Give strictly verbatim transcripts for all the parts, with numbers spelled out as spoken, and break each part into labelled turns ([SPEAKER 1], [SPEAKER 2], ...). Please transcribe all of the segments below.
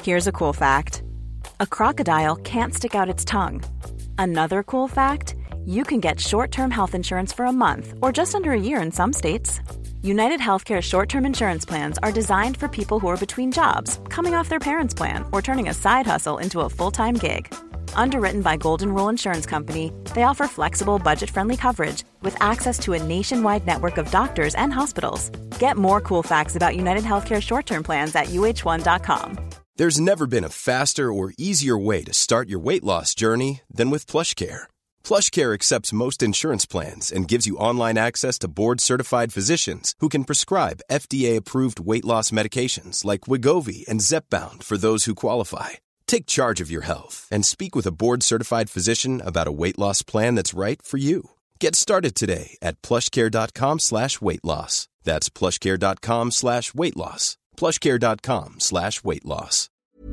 [SPEAKER 1] Here's a cool fact. A crocodile can't stick out its tongue. Another cool fact, you can get short-term health insurance for a month or just under a year in some states. United Healthcare short-term insurance plans are designed for people who are between jobs, coming off their parents' plan, or turning a side hustle into a full-time gig. Underwritten by Golden Rule Insurance Company, they offer flexible, budget-friendly coverage with access to a nationwide network of doctors and hospitals. Get more cool facts about United Healthcare short-term plans at U H one dot com.
[SPEAKER 2] There's never been a faster or easier way to start your weight loss journey than with PlushCare. PlushCare accepts most insurance plans and gives you online access to board-certified physicians who can prescribe F D A-approved weight loss medications like Wegovy and Zepbound for those who qualify. Take charge of your health and speak with a board-certified physician about a weight loss plan that's right for you. Get started today at plushcare.com slash weight loss. That's plushcare.com slash weight loss. plushcare.com slash weight loss.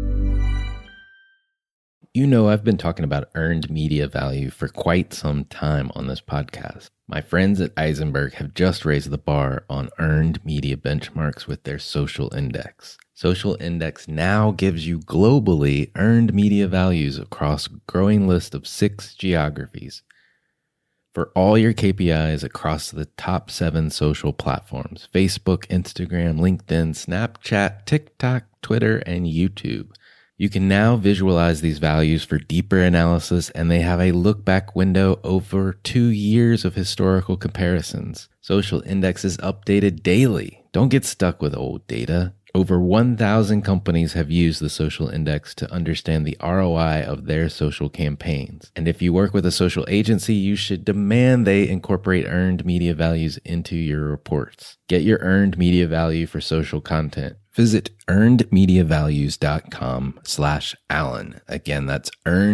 [SPEAKER 3] You know, I've been talking about earned media value for quite some time on this podcast. My friends at Eisenberg have just raised the bar on earned media benchmarks with their Social Index. Social Index now gives you globally earned media values across a growing list of six geographies for all your K P Is across the top seven social platforms: Facebook, Instagram, LinkedIn, Snapchat, TikTok, Twitter, and YouTube. You can now visualize these values for deeper analysis, and they have a look-back window over two years of historical comparisons. Social Index is updated daily. Don't get stuck with old data. Over one thousand companies have used the Social Index to understand the R O I of their social campaigns. And if you work with a social agency, you should demand they incorporate earned media values into your reports. Get your earned media value for social content. Visit earnedmediavalues.com slash Alan. Again, that's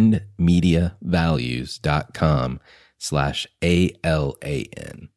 [SPEAKER 3] earnedmediavalues.com slash A-L-A-N.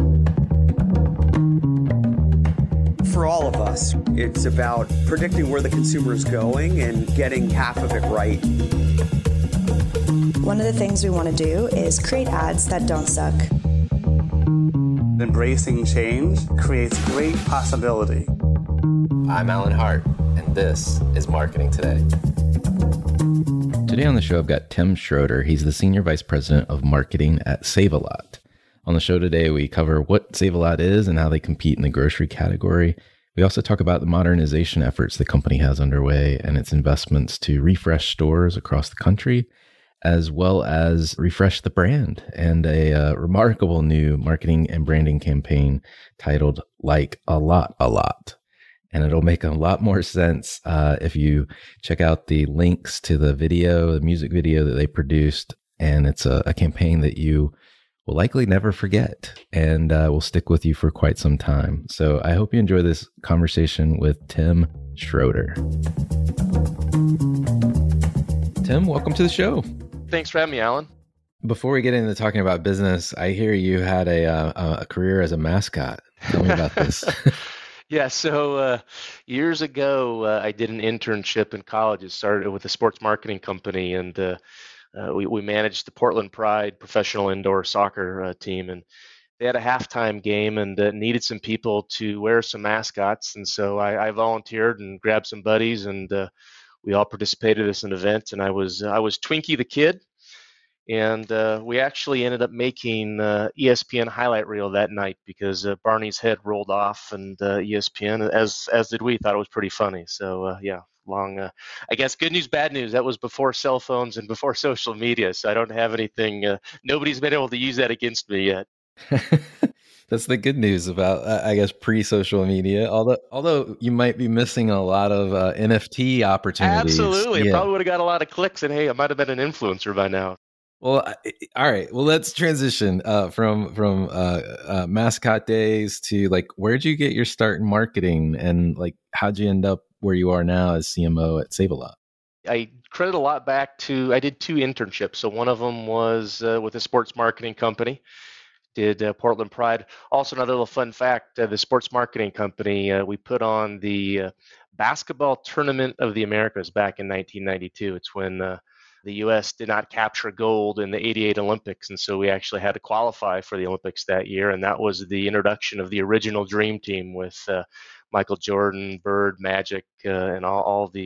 [SPEAKER 4] For all of us, it's about predicting where the consumer is going and getting half of it right.
[SPEAKER 5] One of the things we want to do is create ads that don't suck.
[SPEAKER 6] Embracing change creates great possibility.
[SPEAKER 7] I'm Alan Hart, and this is Marketing Today.
[SPEAKER 3] Today on the show, I've got Tim Schroeder. He's the Senior Vice President of Marketing at Save-A-Lot. On the show today, we cover what Save-A-Lot is and how they compete in the grocery category. We also talk about the modernization efforts the company has underway and its investments to refresh stores across the country, as well as refresh the brand and a uh, remarkable new marketing and branding campaign titled Like a Lot, a Lot. And it'll make a lot more sense uh, if you check out the links to the video, the music video that they produced. And it's a, a campaign that you will likely never forget and uh, will stick with you for quite some time. So I hope you enjoy this conversation with Tim Schroeder. Tim, welcome to the show.
[SPEAKER 8] Thanks for having me, Alan.
[SPEAKER 3] Before we get into talking about business, I hear you had a uh, a career as a mascot. Tell me about this.
[SPEAKER 8] Yeah, so uh, years ago, uh, I did an internship in college. It started with a sports marketing company, and uh, uh, we, we managed the Portland Pride professional indoor soccer uh, team. And they had a halftime game and uh, needed some people to wear some mascots. And so I, I volunteered and grabbed some buddies, and uh, we all participated in this event. And I was I was Twinkie the Kid. And uh, we actually ended up making uh, E S P N highlight reel that night because uh, Barney's head rolled off, and uh, E S P N, as as did we, thought it was pretty funny. So uh, yeah, long. Uh, I guess good news, bad news. That was before cell phones and before social media, so I don't have anything. Uh, nobody's been able to use that against me yet.
[SPEAKER 3] That's the good news about, uh, I guess, pre-social media. Although, although you might be missing a lot of uh, N F T opportunities.
[SPEAKER 8] Absolutely,
[SPEAKER 3] yeah.
[SPEAKER 8] I probably would have got a lot of clicks, and hey, I might have been an influencer by now.
[SPEAKER 3] Well, all right. Well, let's transition uh, from from uh, uh, mascot days to like, where'd you get your start in marketing, and like, how'd you end up where you are now as C M O at Save-A-Lot?
[SPEAKER 8] I credit a lot back to I did two internships. So one of them was uh, with a sports marketing company. Did uh, Portland Pride. Also, another little fun fact: uh, the sports marketing company uh, we put on the uh, basketball tournament of the Americas back in nineteen ninety-two. It's when uh, the U S did not capture gold in the eighty-eight Olympics, and so we actually had to qualify for the Olympics that year, and that was the introduction of the original Dream Team with uh, Michael Jordan, Bird, Magic, uh, and all, all the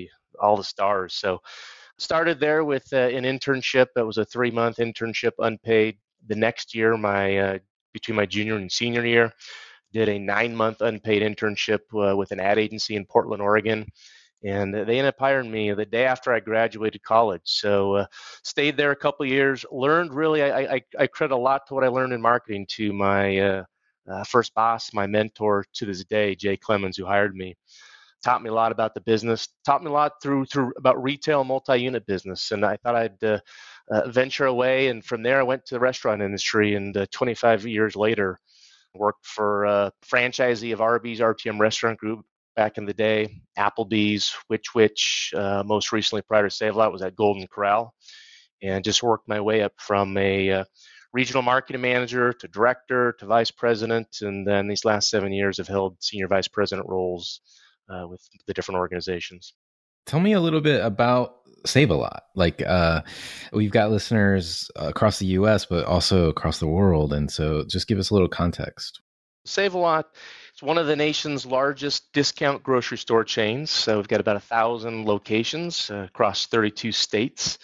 [SPEAKER 8] all the stars. So started there with uh, an internship. It was a three-month internship, unpaid. The next year, my uh, between my junior and senior year, did a nine-month unpaid internship uh, with an ad agency in Portland, Oregon. And they ended up hiring me the day after I graduated college. So uh, stayed there a couple of years, learned really, I, I, I credit a lot to what I learned in marketing to my uh, uh, first boss, my mentor to this day, Jay Clemens, who hired me. Taught me a lot about the business, taught me a lot through through about retail multi-unit business. And I thought I'd uh, uh, venture away. And from there, I went to the restaurant industry. And uh, twenty-five years later, worked for a franchisee of Arby's, R T M Restaurant Group, back in the day, Applebee's, Which Wich, uh, most recently prior to Save-A-Lot was at Golden Corral, and just worked my way up from a uh, regional marketing manager to director to vice president, and then these last seven years have held senior vice president roles uh, with the different organizations.
[SPEAKER 3] Tell me a little bit about Save-A-Lot. Like uh, we've got listeners across the U S, but also across the world, and so just give us a little context.
[SPEAKER 8] Save-A-Lot is one of the nation's largest discount grocery store chains. So we've got about a thousand locations uh, across thirty-two states.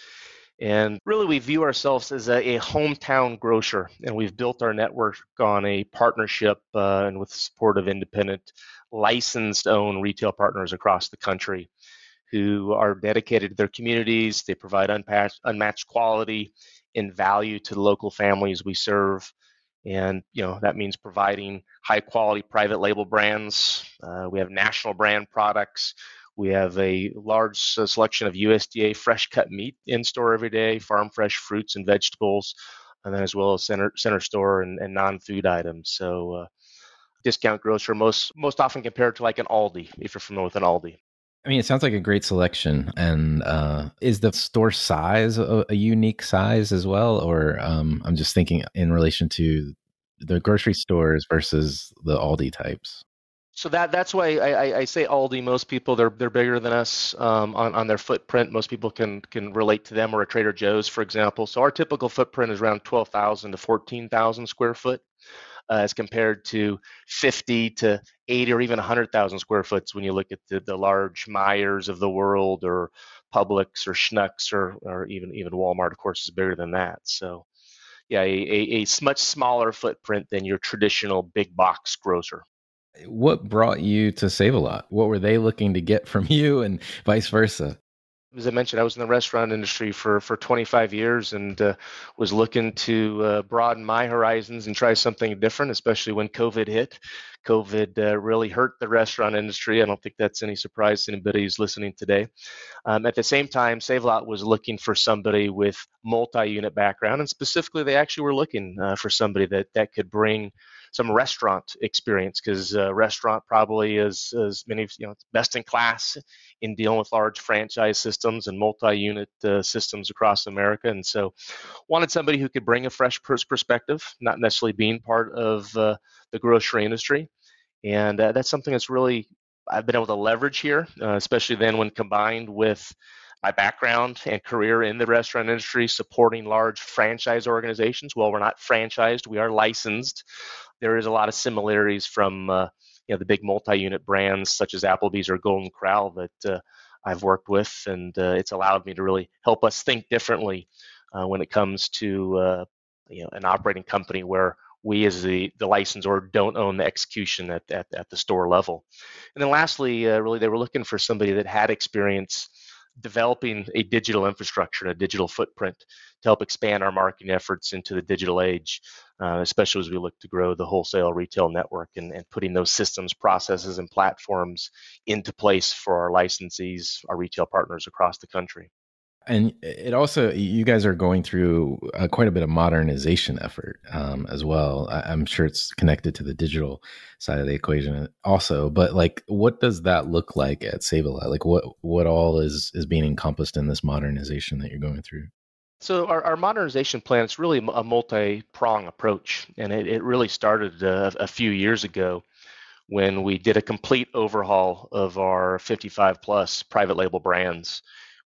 [SPEAKER 8] And really, we view ourselves as a, a hometown grocer. And we've built our network on a partnership uh, and with the support of independent, licensed owned retail partners across the country who are dedicated to their communities. They provide unmatched, unmatched quality and value to the local families we serve. And, you know, that means providing high quality private label brands. Uh, we have national brand products. We have a large uh, selection of U S D A fresh cut meat in store every day, farm fresh fruits and vegetables, and then as well as center center store and, and non-food items. So uh, discount grocer, most most often compared to like an Aldi, if you're familiar with an Aldi.
[SPEAKER 3] I mean, it sounds like a great selection. And uh, is the store size a, a unique size as well? Or um, I'm just thinking in relation to the grocery stores versus the Aldi types.
[SPEAKER 8] So that that's why I, I, I say Aldi. Most people, they're they're bigger than us um, on, on their footprint. Most people can can relate to them, or a Trader Joe's, for example. So our typical footprint is around twelve thousand to fourteen thousand square foot. Uh, as compared to fifty to eighty or even one hundred thousand square foot when you look at the, the large Myers of the world, or Publix or Schnucks, or or even even Walmart, of course, is bigger than that. So yeah, a, a, a much smaller footprint than your traditional big box grocer.
[SPEAKER 3] What brought you to Save-A-Lot? What were they looking to get from you, and vice versa?
[SPEAKER 8] As I mentioned, I was in the restaurant industry for, for twenty-five years and uh, was looking to uh, broaden my horizons and try something different, especially when COVID hit. COVID uh, really hurt the restaurant industry. I don't think that's any surprise to anybody who's listening today. Um, at the same time, Save-A-Lot was looking for somebody with multi-unit background, and specifically, they actually were looking uh, for somebody that, that could bring some restaurant experience, because uh, restaurant probably is, as many, you know, it's best in class in dealing with large franchise systems and multi-unit uh, systems across America. And so wanted somebody who could bring a fresh pers- perspective, not necessarily being part of uh, the grocery industry. And uh, that's something that's really, I've been able to leverage here, uh, especially then when combined with my background and career in the restaurant industry, supporting large franchise organizations. Well, we're not franchised, we are licensed. There is a lot of similarities from uh, you know, the big multi-unit brands such as Applebee's or Golden Corral that uh, I've worked with, and uh, it's allowed me to really help us think differently uh, when it comes to uh, you know, an operating company where we as the, the licensor don't own the execution at, at, at the store level. And then lastly, uh, really they were looking for somebody that had experience developing a digital infrastructure and a digital footprint to help expand our marketing efforts into the digital age, uh, especially as we look to grow the wholesale retail network and, and putting those systems, processes, and platforms into place for our licensees, our retail partners across the country.
[SPEAKER 3] And it also, you guys are going through uh, quite a bit of modernization effort um, as well. I, I'm sure it's connected to the digital side of the equation also, but like, what does that look like at Save-A-Lot? Like what, what all is, is being encompassed in this modernization that you're going through?
[SPEAKER 8] So our, our modernization plan is really a multi-prong approach, and it, it really started uh, a few years ago when we did a complete overhaul of our fifty-five plus private label brands.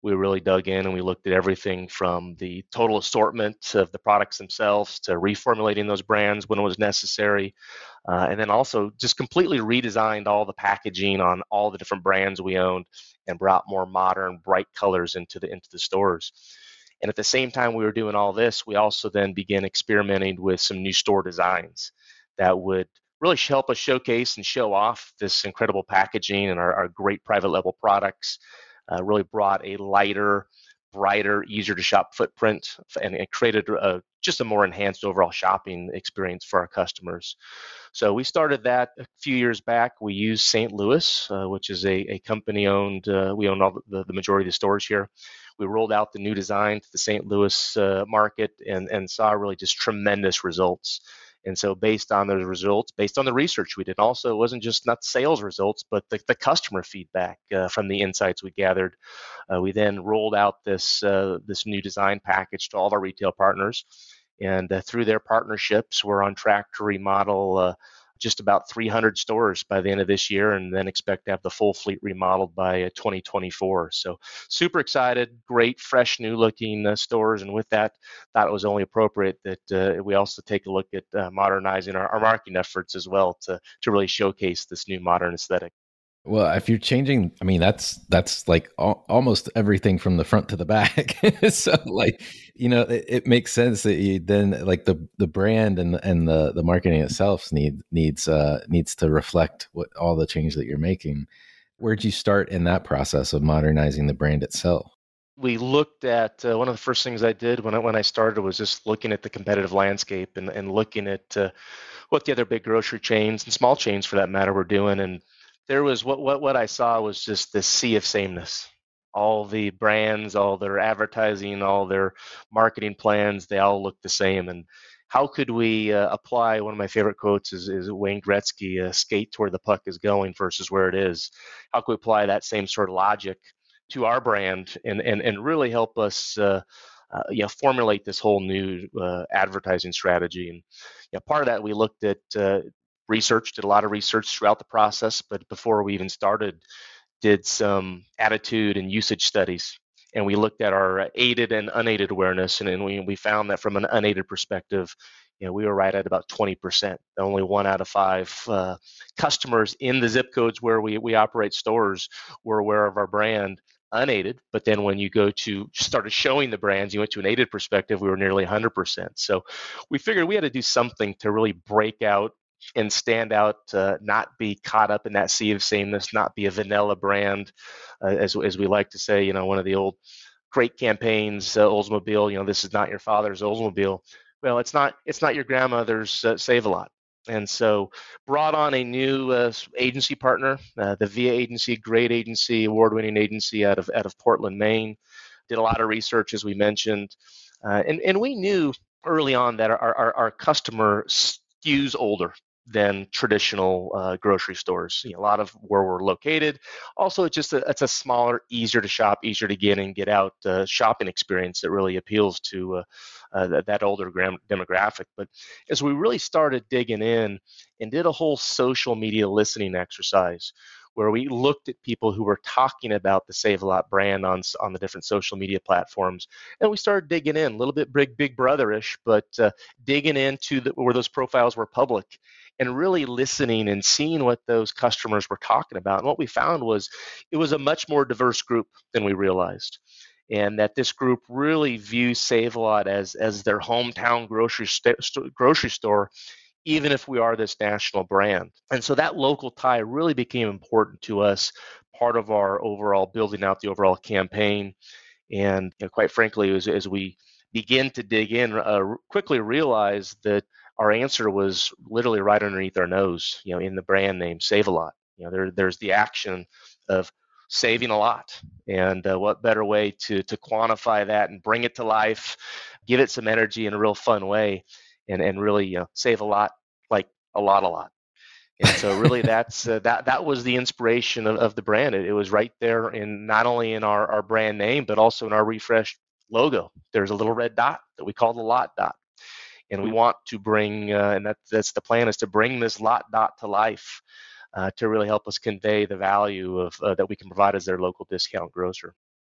[SPEAKER 8] we really dug in and we looked at everything from the total assortment of the products themselves to reformulating those brands when it was necessary. Uh, and then also just completely redesigned all the packaging on all the different brands we owned and brought more modern, bright colors into the into the stores. And at the same time we were doing all this, we also then began experimenting with some new store designs that would really help us showcase and show off this incredible packaging and our, our great private label products. Uh, really brought a lighter, brighter, easier to shop footprint, and it created a, just a more enhanced overall shopping experience for our customers. So we started that a few years back. We used Saint Louis, uh, which is a, a company owned, uh, we own all the, the majority of the stores here. We rolled out the new design to the Saint Louis uh, market and, and saw really just tremendous results. And so based on those results, based on the research we did, also it wasn't just not sales results, but the, the customer feedback uh, from the insights we gathered. Uh, we then rolled out this uh, this new design package to all of our retail partners. And uh, through their partnerships, we're on track to remodel uh, just about three hundred stores by the end of this year, and then expect to have the full fleet remodeled by uh, twenty twenty-four. So super excited, great, fresh, new looking uh, stores. And with that, thought it was only appropriate that uh, we also take a look at uh, modernizing our, our marketing efforts as well to, to really showcase this new modern aesthetic.
[SPEAKER 3] Well, if you're changing, I mean, that's that's like al- almost everything from the front to the back. So, like, you know, it, it makes sense that you then like the the brand and and the the marketing itself need needs uh, needs to reflect what all the change that you're making. Where'd you start in that process of modernizing the brand itself?
[SPEAKER 8] We looked at uh, one of the first things I did when I, when I started was just looking at the competitive landscape and, and looking at uh, what the other big grocery chains and small chains for that matter were doing. And there was what, what, what I saw was just this sea of sameness. All the brands, all their advertising, all their marketing plans, they all look the same. And how could we uh, apply, one of my favorite quotes is, is Wayne Gretzky, uh, skate to where the puck is going versus where it is. How can we apply that same sort of logic to our brand and, and, and really help us uh, uh, you know, formulate this whole new uh, advertising strategy? And you know, part of that, we looked at uh, research, did a lot of research throughout the process, but before we even started, did some attitude and usage studies. And we looked at our aided and unaided awareness, and, and we, we found that from an unaided perspective, you know, we were right at about twenty percent. Only one out of five uh, customers in the zip codes where we, we operate stores were aware of our brand, unaided. But then when you go to started showing the brands, you went to an aided perspective, we were nearly one hundred percent. So we figured we had to do something to really break out and stand out, uh, not be caught up in that sea of sameness, not be a vanilla brand, uh, as as we like to say. You know, one of the old great campaigns, uh, Oldsmobile. You know, this is not your father's Oldsmobile. Well, it's not. It's not your grandmother's uh, Save-A-Lot. And so, brought on a new uh, agency partner, uh, the V A Agency, great agency, award-winning agency out of out of Portland, Maine. Did a lot of research, as we mentioned, uh, and and we knew early on that our our, our customer skews older than traditional uh, grocery stores. You know, a lot of where we're located. Also, it's just a, it's a smaller, easier to shop, easier to get in, get out uh, shopping experience that really appeals to uh, uh, that, that older gram- demographic. But as we really started digging in and did a whole social media listening exercise, where we looked at people who were talking about the Save-A-Lot brand on on the different social media platforms, and we started digging in a little bit big Big Brother-ish, but uh, digging into the, where those profiles were public, and really listening and seeing what those customers were talking about. And what we found was it was a much more diverse group than we realized, and that this group really views Save-A-Lot as as their hometown grocery st- grocery store, even if we are this national brand. And so that local tie really became important to us, part of our overall building out the overall campaign. And you know, quite frankly, as, as we begin to dig in, uh, quickly realize that our answer was literally right underneath our nose, you know, in the brand name Save-A-Lot. You know, there, there's the action of saving a lot. And uh, what better way to, to quantify that and bring it to life, give it some energy in a real fun way, and and really, you know, save a lot, like a lot, a lot. And so really that's uh, that that was the inspiration of, of the brand. It, it was right there in not only in our, our brand name, but also in our refreshed logo. There's a little red dot that we call the lot dot. And we want to bring, uh, and that, that's the plan, is to bring this lot dot to life uh, to really help us convey the value of uh, that we can provide as their local discount grocer.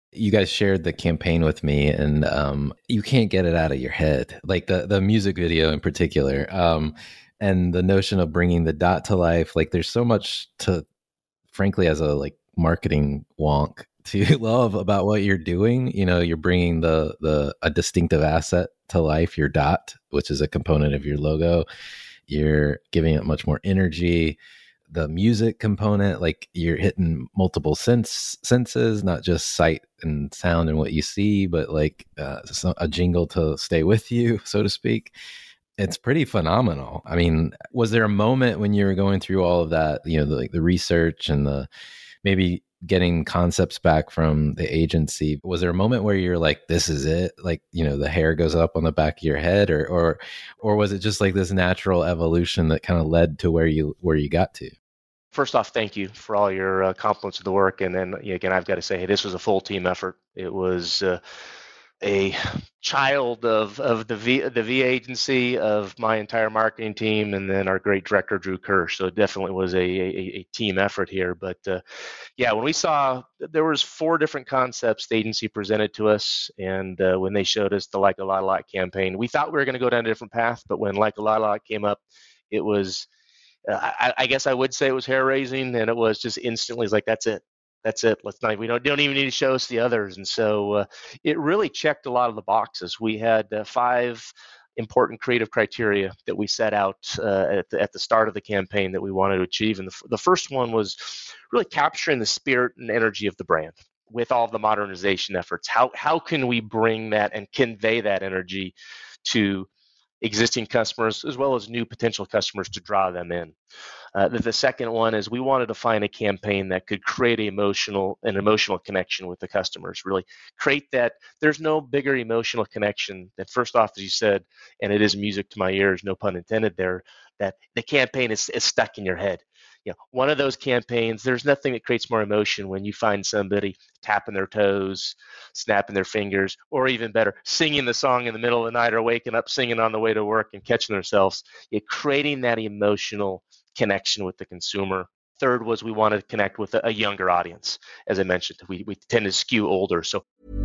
[SPEAKER 3] You guys shared the campaign with me, and um, you can't get it out of your head. Like the the music video in particular, um, and the notion of bringing the dot to life. Like there's so much to, frankly, as a like marketing wonk, to love about what you're doing. You know, you're bringing the the a distinctive asset to life, your dot, which is a component of your logo. You're giving it much more energy. The music component, like you're hitting multiple sense senses, not just sight and sound and what you see, but like uh, a jingle to stay with you, so to speak. It's pretty phenomenal. I mean, was there a moment when you were going through all of that, you know, the, like the research and the maybe getting concepts back from the agency? Was there a moment where you're like, this is it? Like, you know, the hair goes up on the back of your head, or or or was it just like this natural evolution that kind of led to where you where you got to?
[SPEAKER 8] First off, thank you for all your uh, compliments of the work. And then yeah, again, I've got to say, hey, this was a full team effort. It was uh, a child of of the V the V agency, of my entire marketing team, and then our great director Drew Kirsch. So it definitely was a a, a team effort here. But uh, yeah, when we saw there was four different concepts the agency presented to us, and uh, when they showed us the Like a Lot a Lot campaign, we thought we were going to go down a different path. But when Like a Lot a Lot came up, it was uh, I, I guess I would say it was hair raising, and it was just instantly it's like that's it. That's it. Let's not. We don't don't even need to show us the others. And so uh, it really checked a lot of the boxes. We had uh, five important creative criteria that we set out uh, at the at the start of the campaign that we wanted to achieve. And the the first one was really capturing the spirit and energy of the brand with all of the modernization efforts. How how can we bring that and convey that energy to existing customers as well as new potential customers to draw them in? Uh, the, the second one is we wanted to find a campaign that could create an emotional, an emotional connection with the customers, really create that. There's no bigger emotional connection than, first off, as you said, and it is music to my ears, no pun intended there, that the campaign is, is stuck in your head. You know, one of those campaigns, there's nothing that creates more emotion when you find somebody tapping their toes, snapping their fingers, or even better, singing the song in the middle of the night or waking up singing on the way to work and catching themselves. You're creating that emotional connection with the consumer. Third was we wanted to connect with a, a younger audience. As I mentioned, we, we tend to skew older. So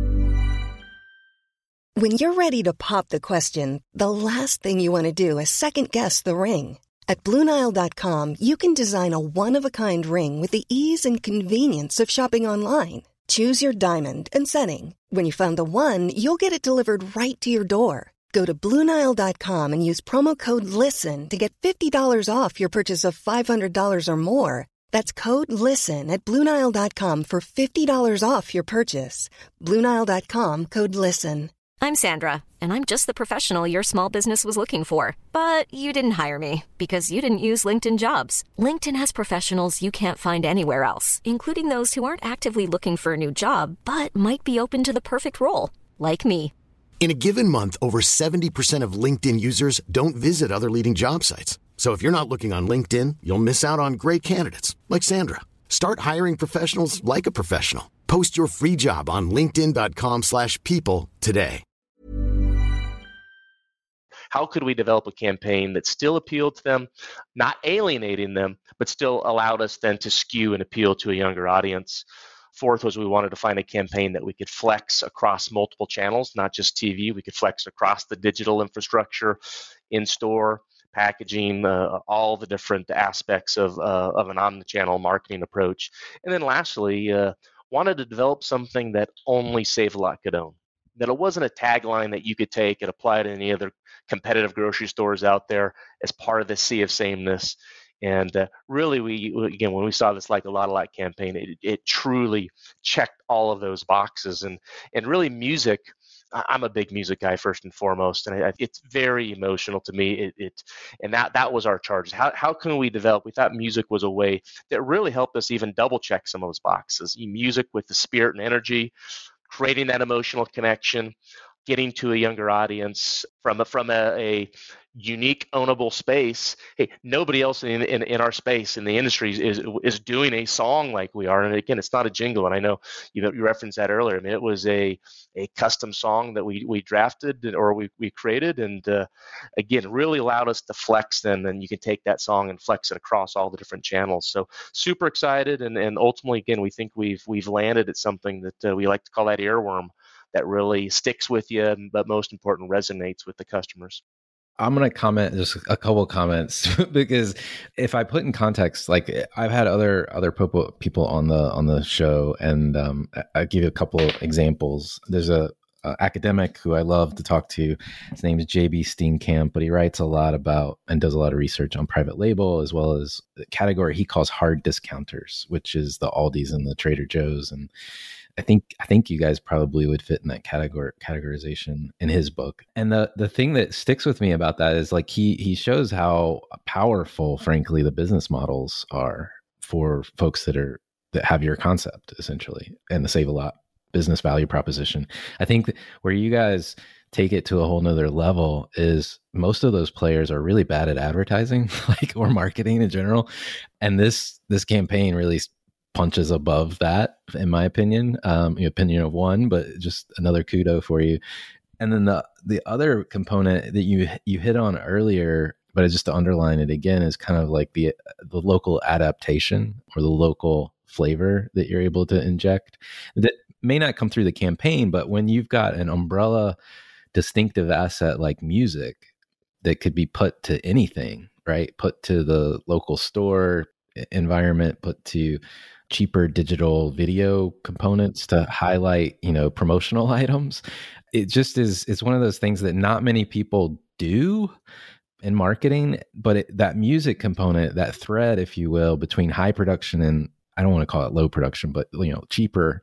[SPEAKER 9] when you're ready to pop the question, the last thing you want to do is second guess the ring. At Blue Nile dot com, you can design a one-of-a-kind ring with the ease and convenience of shopping online. Choose your diamond and setting. When you find the one, you'll get it delivered right to your door. Go to Blue Nile dot com and use promo code LISTEN to get fifty dollars off your purchase of five hundred dollars or more. That's code LISTEN at Blue Nile dot com for fifty dollars off your purchase. Blue Nile dot com, code LISTEN.
[SPEAKER 10] I'm Sandra, and I'm just the professional your small business was looking for. But you didn't hire me because you didn't use LinkedIn Jobs. LinkedIn has professionals you can't find anywhere else, including those who aren't actively looking for a new job, but might be open to the perfect role, like me.
[SPEAKER 11] In a given month, over seventy percent of LinkedIn users don't visit other leading job sites. So if you're not looking on LinkedIn, you'll miss out on great candidates like Sandra. Start hiring professionals like a professional. Post your free job on linkedin dot com slash people today.
[SPEAKER 8] How could we develop a campaign that still appealed to them, not alienating them, but still allowed us then to skew and appeal to a younger audience? Fourth was we wanted to find a campaign that we could flex across multiple channels, not just T V. We could flex across the digital infrastructure, in-store, packaging, uh, all the different aspects of, uh, of an omnichannel marketing approach. And then lastly, uh, wanted to develop something that only Save a Lot could own. That it wasn't a tagline that you could take and apply to any other competitive grocery stores out there as part of the sea of sameness. And uh, really, we again, when we saw this Like a Lot a Lot campaign, it, it truly checked all of those boxes. And and really, music. I'm a big music guy first and foremost, and I, it's very emotional to me. It, it and that that was our charge. How how can we develop? We thought music was a way that really helped us even double check some of those boxes. Music with the spirit and energy, creating that emotional connection, getting to a younger audience from a, from a, a unique ownable space. Hey, nobody else in, in in our space in the industry is is doing a song like we are. And again, it's not a jingle. And I know you you referenced that earlier. I mean, it was a a custom song that we we drafted or we we created, and uh, again, really allowed us to flex. Then, and you can take that song and flex it across all the different channels. So super excited, and and ultimately, again, we think we've we've landed at something that uh, we like to call that earworm, that really sticks with you, but most important, resonates with the customers.
[SPEAKER 3] I'm going to comment just a couple of comments because if I put in context, like I've had other other people on the on the show, and um, I'll give you a couple of examples. There's a, a academic who I love to talk to. His name is J B Steenkamp, but he writes a lot about and does a lot of research on private label, as well as the category he calls hard discounters, which is the Aldis and the Trader Joe's. And I think I think you guys probably would fit in that category categorization in his book. And the the thing that sticks with me about that is like he he shows how powerful, frankly, the business models are for folks that are that have your concept essentially, and the Save a Lot business value proposition. I think where you guys take it to a whole nother level is most of those players are really bad at advertising, like or marketing in general. And this this campaign really punches above that, in my opinion, um, the opinion of one, but just another kudo for you. And then the the other component that you you hit on earlier, but just to underline it again, is kind of like the the local adaptation or the local flavor that you're able to inject that may not come through the campaign, but when you've got an umbrella distinctive asset like music that could be put to anything, right? Put to the local store environment, put to cheaper digital video components to highlight, you know, promotional items. It just is, it's one of those things that not many people do in marketing, but it, that music component, that thread, if you will, between high production and I don't want to call it low production, but, you know, cheaper,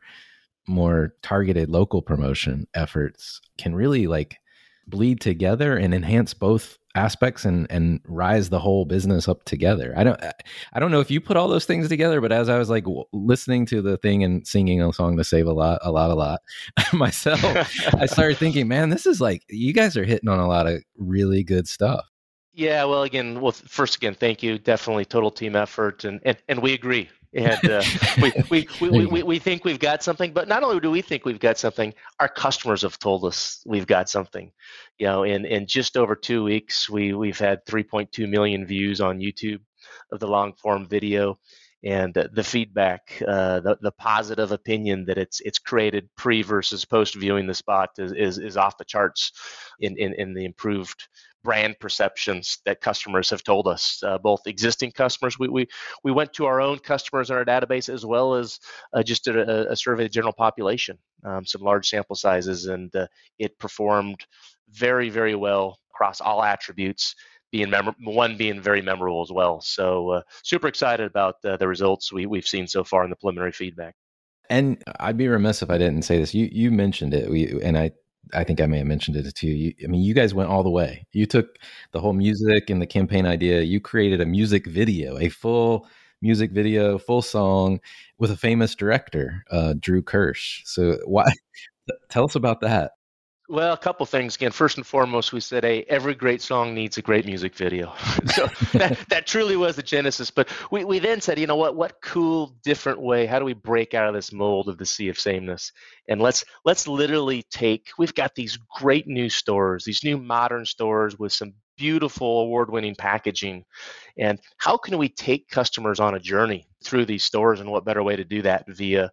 [SPEAKER 3] more targeted local promotion efforts can really like bleed together and enhance both aspects and and rise the whole business up together. I don't I don't know if you put all those things together, but as I was like w- listening to the thing and singing a song to Save a Lot, a lot, a lot myself, I started thinking, man, this is like, you guys are hitting on a lot of really good stuff.
[SPEAKER 8] Yeah, well, again, well, first again, thank you. Definitely total team effort, and and, and we agree. And uh, we, we, we, we, we think we've got something, but not only do we think we've got something, our customers have told us we've got something. You know, in, in just over two weeks, we, we've had three point two million views on YouTube of the long form video. And uh, the feedback, uh, the, the positive opinion that it's it's created pre versus post viewing the spot is, is, is off the charts in, in, in the improved brand perceptions that customers have told us, uh, both existing customers. We, we we went to our own customers in our database, as well as uh, just did a, a survey of the general population, um, some large sample sizes, and uh, it performed very, very well across all attributes, being mem- one being very memorable as well. So uh, super excited about uh, the results we, we've seen so far in the preliminary feedback.
[SPEAKER 3] And I'd be remiss if I didn't say this. You you mentioned it, we, and I I think I may have mentioned it to you. I mean, you guys went all the way. You took the whole music and the campaign idea. You created a music video, a full music video, full song with a famous director, uh, Drew Kirsch. So why? Tell us about that.
[SPEAKER 8] Well, a couple things. Again, first and foremost, we said, hey, every great song needs a great music video. So that, that truly was the genesis. But we, we then said, you know what, what cool, different way, how do we break out of this mold of the sea of sameness? And let's let's literally take, we've got these great new stores, these new modern stores with some beautiful award-winning packaging. And how can we take customers on a journey through these stores, and what better way to do that via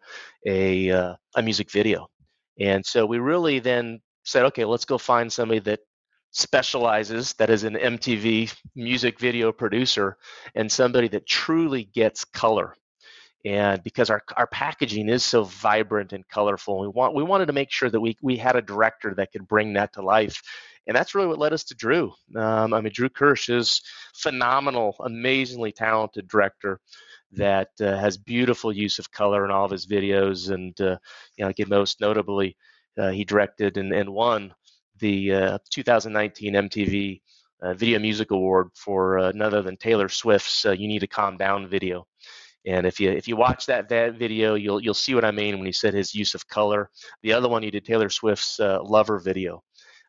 [SPEAKER 8] a uh, a music video? And so we really then said, okay, let's go find somebody that specializes, that is an M T V music video producer, and somebody that truly gets color. And because our our packaging is so vibrant and colorful, we want we wanted to make sure that we we had a director that could bring that to life. And that's really what led us to Drew. Um, I mean, Drew Kirsch is phenomenal, amazingly talented director that uh, has beautiful use of color in all of his videos. And uh, you know, again, most notably, Uh, he directed and, and won the uh, two thousand nineteen M T V uh, Video Music Award for uh, none other than Taylor Swift's uh, "You Need to Calm Down" video. And if you if you watch that that video, you'll you'll see what I mean when he said his use of color. The other one, he did Taylor Swift's uh, "Lover" video.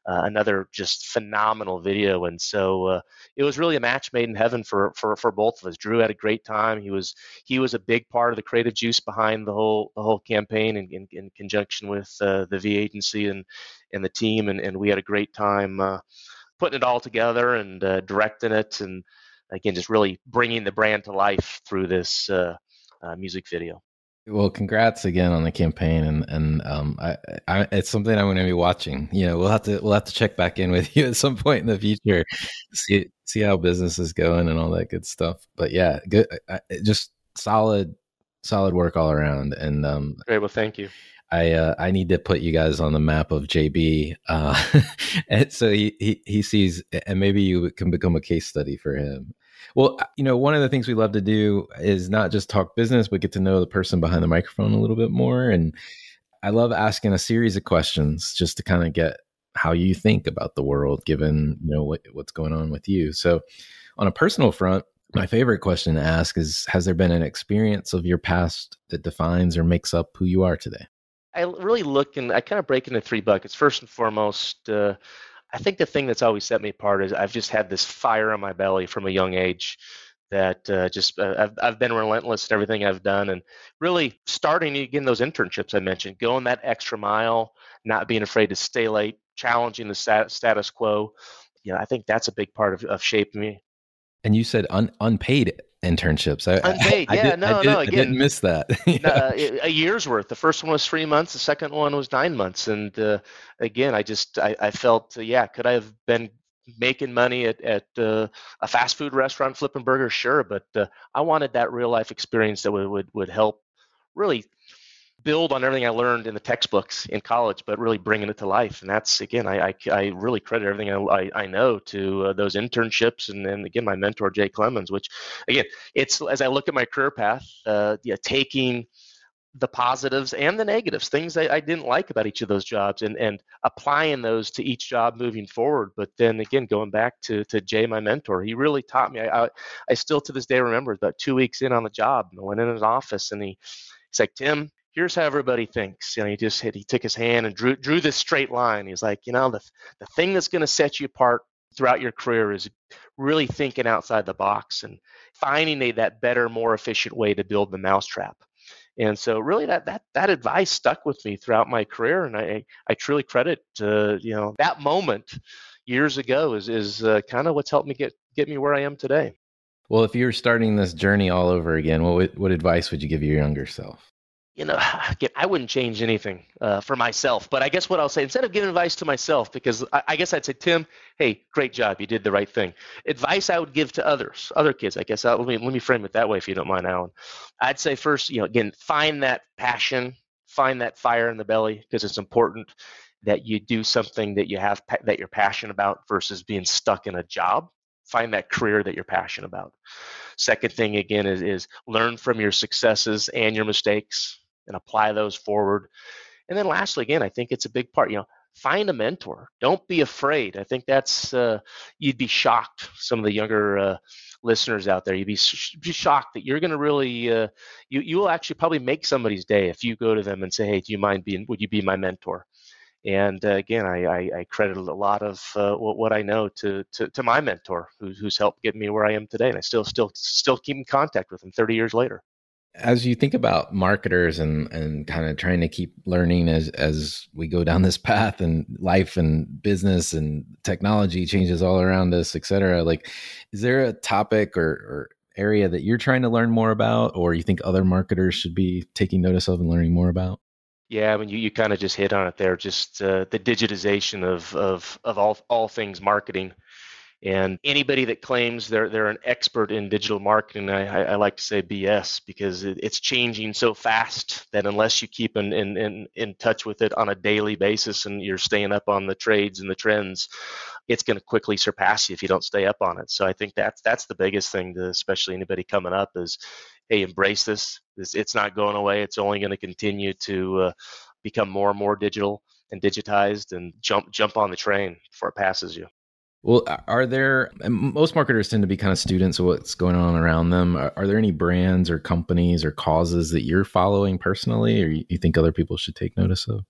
[SPEAKER 8] uh, another just phenomenal video. And so uh, it was really a match made in heaven for, for for both of us. Drew had a great time. He was he was a big part of the creative juice behind the whole the whole campaign in, in, in conjunction with uh, the V agency and and the team, and, and we had a great time uh, putting it all together and uh, directing it, and again just really bringing the brand to life through this uh, uh, music video.
[SPEAKER 3] Well, congrats again on the campaign, and and um, I, I it's something I'm going to be watching. You know, we'll have to we'll have to check back in with you at some point in the future, see see how business is going and all that good stuff. But yeah, good, I, just solid solid work all around. And um,
[SPEAKER 8] great. Well, thank you.
[SPEAKER 3] I uh, I need to put you guys on the map of J B, uh, and so he, he he sees, and maybe you can become a case study for him. Well, you know, one of the things we love to do is not just talk business, but get to know the person behind the microphone a little bit more. And I love asking a series of questions just to kind of get how you think about the world, given, you know, what, what's going on with you. So on a personal front, my favorite question to ask is, has there been an experience of your past that defines or makes up who you are today?
[SPEAKER 8] I really look and I kind of break into three buckets. First and foremost, uh, I think the thing that's always set me apart is I've just had this fire in my belly from a young age that uh, just uh, I've I've been relentless in everything I've done, and really starting again those internships I mentioned, going that extra mile, not being afraid to stay late, challenging the stat- status quo. You know, I think that's a big part of, of shaping me.
[SPEAKER 3] And you said un- unpaid internships. I,
[SPEAKER 8] Unpaid,
[SPEAKER 3] I, I
[SPEAKER 8] yeah,
[SPEAKER 3] did,
[SPEAKER 8] no,
[SPEAKER 3] I did,
[SPEAKER 8] no.
[SPEAKER 3] I
[SPEAKER 8] Again,
[SPEAKER 3] didn't miss that. Yeah.
[SPEAKER 8] uh, a year's worth. The first one was three months. The second one was nine months. And uh, again, I just I, I felt, uh, yeah, could I have been making money at at uh, a fast food restaurant flipping burgers? Sure, but uh, I wanted that real life experience that would would, would help really build on everything I learned in the textbooks in college, but really bringing it to life. And that's, again, I, I, I really credit everything I, I, I know to uh, those internships. And then again, my mentor, Jay Clemens, which again, it's, as I look at my career path, uh, yeah, taking the positives and the negatives, things I, I didn't like about each of those jobs, and, and applying those to each job moving forward. But then again, going back to, to Jay, my mentor, he really taught me. I, I, I still to this day remember about two weeks in on the job, and I went in his office and he, he's like, Tim, here's how everybody thinks. You know, he just hit, he took his hand and drew drew this straight line. He's like, you know, the the thing that's going to set you apart throughout your career is really thinking outside the box and finding a, that better, more efficient way to build the mousetrap. And so really that that that advice stuck with me throughout my career, and I I truly credit uh, you know, that moment years ago is is uh, kind of what's helped me get get me where I am today.
[SPEAKER 3] Well, if you were starting this journey all over again, what would, what advice would you give your younger self?
[SPEAKER 8] You know, again, I wouldn't change anything uh, for myself, but I guess what I'll say, instead of giving advice to myself, because I, I guess I'd say, Tim, hey, great job, you did the right thing. Advice I would give to others, other kids, I guess. I'll, let me let me frame it that way, if you don't mind, Alan. I'd say first, you know, again, find that passion, find that fire in the belly, because it's important that you do something that you have that you're passionate about versus being stuck in a job. Find that career that you're passionate about. Second thing, again, is, is learn from your successes and your mistakes and apply those forward. And then lastly, again, I think it's a big part, you know, find a mentor. Don't be afraid. I think that's, uh, you'd be shocked, some of the younger uh, listeners out there, you'd be, sh- be shocked that you're going to really, uh, you, you will actually probably make somebody's day if you go to them and say, hey, do you mind being, would you be my mentor? And uh, again, I, I, I credit a lot of uh, what, what I know to, to, to my mentor, who, who's helped get me where I am today. And I still, still, still keep in contact with him thirty years later.
[SPEAKER 3] As you think about marketers and, and kind of trying to keep learning as, as we go down this path, and life and business and technology changes all around us, et cetera, like, is there a topic or, or area that you're trying to learn more about, or you think other marketers should be taking notice of and learning more about?
[SPEAKER 8] Yeah, I mean, you, you kind of just hit on it there, just uh, the digitization of, of, of all, all things marketing. And anybody that claims they're they're an expert in digital marketing, I, I, I like to say B S, because it, it's changing so fast that unless you keep in, in, in, in touch with it on a daily basis and you're staying up on the trades and the trends, it's going to quickly surpass you if you don't stay up on it. So I think that's that's the biggest thing to, especially anybody coming up, is, hey, embrace this. It's, it's not going away. It's only going to continue to uh, become more and more digital and digitized, and jump jump on the train before it passes you.
[SPEAKER 3] Well, are there, most marketers tend to be kind of students of what's going on around them. Are, are there any brands or companies or causes that you're following personally, or you think other people should take notice of?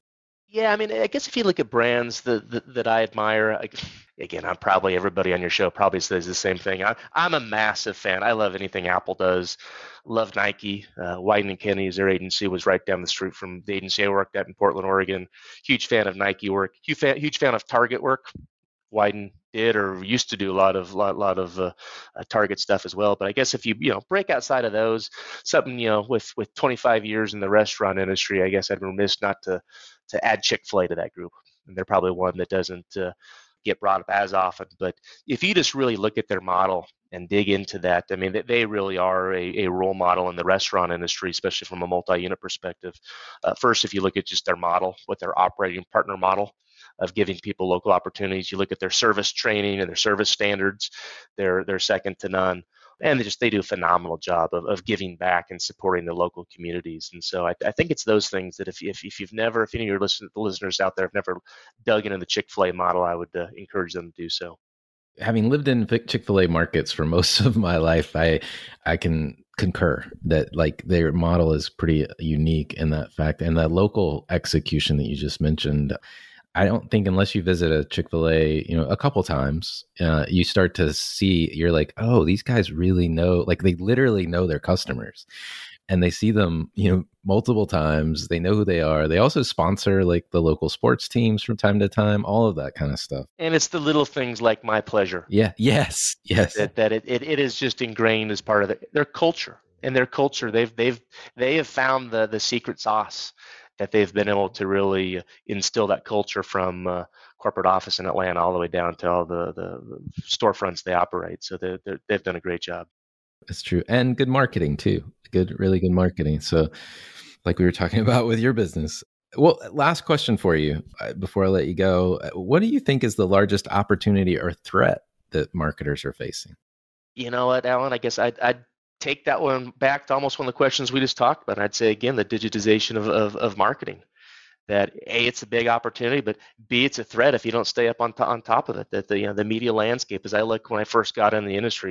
[SPEAKER 8] Yeah, I mean, I guess if you look at brands that that, that I admire, I, again, I'm probably everybody on your show probably says the same thing. I, I'm a massive fan. I love anything Apple does. Love Nike. Uh, Wyden and Kenny's, their agency was right down the street from the agency I worked at in Portland, Oregon. Huge fan of Nike work. Huge fan, huge fan of Target work. Wyden did or used to do a lot of lot, lot of uh, uh, Target stuff as well. But I guess if you you know break outside of those, something you know with with twenty-five years in the restaurant industry, I guess I'd be remiss not to to add Chick-fil-A to that group. And they're probably one that doesn't uh, get brought up as often. But if you just really look at their model and dig into that, I mean, they really are a, a role model in the restaurant industry, especially from a multi-unit perspective. Uh, first, if you look at just their model, what their operating partner model of giving people local opportunities, you look at their service training and their service standards, they're they're second to none. And they just they do a phenomenal job of, of giving back and supporting the local communities. And so I, I think it's those things that if, if if you've never, if any of your listen, the listeners out there have never dug into the Chick-fil-A model, I would uh, encourage them to do so.
[SPEAKER 3] Having lived in Chick-fil-A markets for most of my life, I I can concur that like their model is pretty unique in that fact, and that local execution that you just mentioned. I don't think unless you visit a Chick-fil-A, you know, a couple times, uh, you start to see, you're like, oh, these guys really know, like they literally know their customers and they see them, you know, multiple times. They know who they are. They also sponsor like the local sports teams from time to time, all of that kind of stuff.
[SPEAKER 8] And it's the little things like My Pleasure.
[SPEAKER 3] Yeah. Yes. Yes.
[SPEAKER 8] That, that it, it, it is just ingrained as part of the, their culture and their culture. They've, they've, they have found the, the secret sauce that they've been able to really instill that culture from uh, corporate office in Atlanta all the way down to all the, the, the storefronts they operate. So they're, they're, they've done a great job.
[SPEAKER 3] That's true. And good marketing too. Good, really good marketing. So like we were talking about with your business. Well, last question for you before I let you go. What do you think is the largest opportunity or threat that marketers are facing?
[SPEAKER 8] You know what, Alan, I guess I'd, I'd take that one back to almost one of the questions we just talked about. I'd say, again, the digitization of, of, of marketing. That A, it's a big opportunity, but B, it's a threat if you don't stay up on, to, on top of it. That the, you know, the media landscape, as I look when I first got in the industry,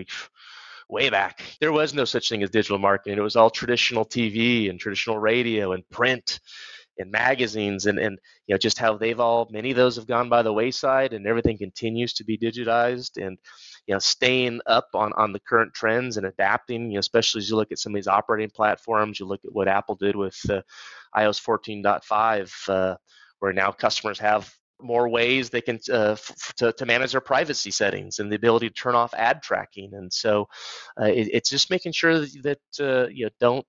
[SPEAKER 8] way back, there was no such thing as digital marketing. It was all traditional T V and traditional radio and print and magazines, and, and you know just how they've all, many of those have gone by the wayside, and everything continues to be digitized. And you know, staying up on, on the current trends and adapting, you know, especially as you look at some of these operating platforms, you look at what Apple did with uh, i O S fourteen point five, uh, where now customers have more ways they can uh, f- to, to manage their privacy settings and the ability to turn off ad tracking. And so uh, it, it's just making sure that, that uh, you know, don't,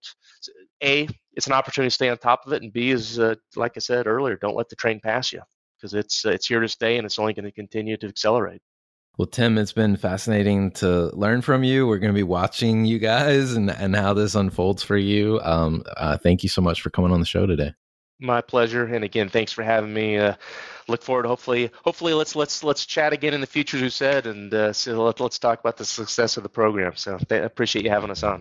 [SPEAKER 8] A, it's an opportunity to stay on top of it, and B is, uh, like I said earlier, don't let the train pass you, because it's, uh, it's here to stay and it's only going to continue to accelerate.
[SPEAKER 3] Well, Tim, it's been fascinating to learn from you. We're going to be watching you guys and, and how this unfolds for you. Um, uh, thank you so much for coming on the show today.
[SPEAKER 8] My pleasure. And again, thanks for having me. Uh, look forward to hopefully, hopefully let's let's let's chat again in the future, as you said, and uh, so let, let's talk about the success of the program. So I appreciate you having us on.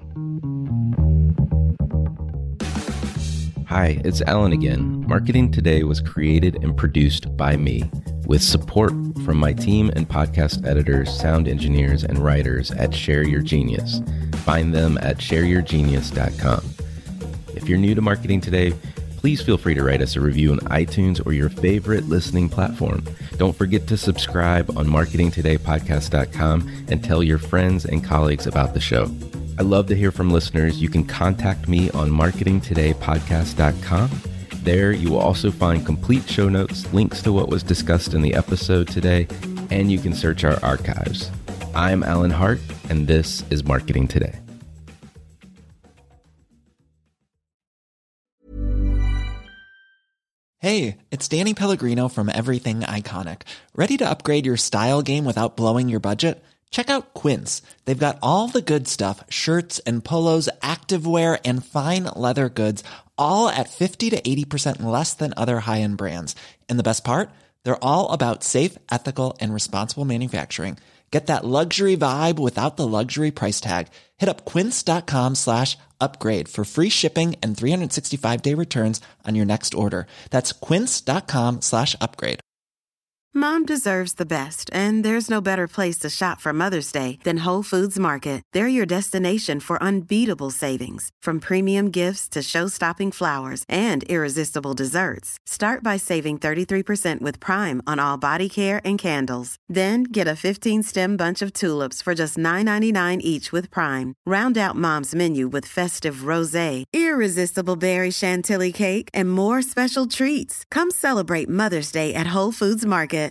[SPEAKER 3] Hi, it's Alan again. Marketing Today was created and produced by me, with support from my team and podcast editors, sound engineers, and writers at Share Your Genius. Find them at share your genius dot com. If you're new to Marketing Today, please feel free to write us a review on iTunes or your favorite listening platform. Don't forget to subscribe on marketing today podcast dot com and tell your friends and colleagues about the show. I love to hear from listeners. You can contact me on marketing today podcast dot com. There, you will also find complete show notes, links to what was discussed in the episode today, and you can search our archives. I'm Alan Hart, and this is Marketing Today.
[SPEAKER 12] Hey, it's Danny Pellegrino from Everything Iconic. Ready to upgrade your style game without blowing your budget? Check out Quince. They've got all the good stuff, shirts and polos, activewear, and fine leather goods, all at fifty to eighty percent less than other high-end brands. And the best part? They're all about safe, ethical, and responsible manufacturing. Get that luxury vibe without the luxury price tag. Hit up quince.com slash upgrade for free shipping and three sixty-five day returns on your next order. That's quince.com slash upgrade.
[SPEAKER 13] Mom deserves the best, and there's no better place to shop for Mother's Day than Whole Foods Market. They're your destination for unbeatable savings, from premium gifts to show-stopping flowers and irresistible desserts. Start by saving thirty-three percent with Prime on all body care and candles. Then get a fifteen-stem bunch of tulips for just nine ninety-nine each with Prime. Round out Mom's menu with festive rosé, irresistible berry chantilly cake, and more special treats. Come celebrate Mother's Day at Whole Foods Market.